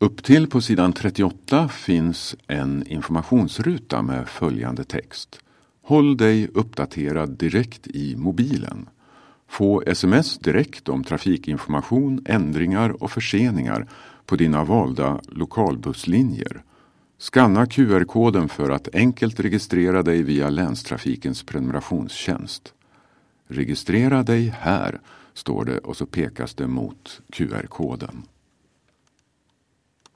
Upp till på sidan 38 finns en informationsruta med följande text. Håll dig uppdaterad direkt i mobilen. Få sms direkt om trafikinformation, ändringar och förseningar på dina valda lokalbusslinjer. Skanna QR-koden för att enkelt registrera dig via länstrafikens prenumerationstjänst. Registrera dig här, står det och så pekas det mot QR-koden.